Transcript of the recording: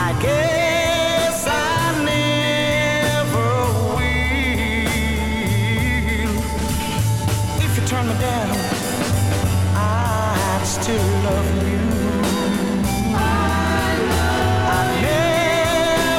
I guess I never will. If you turn me down, I'd still love you.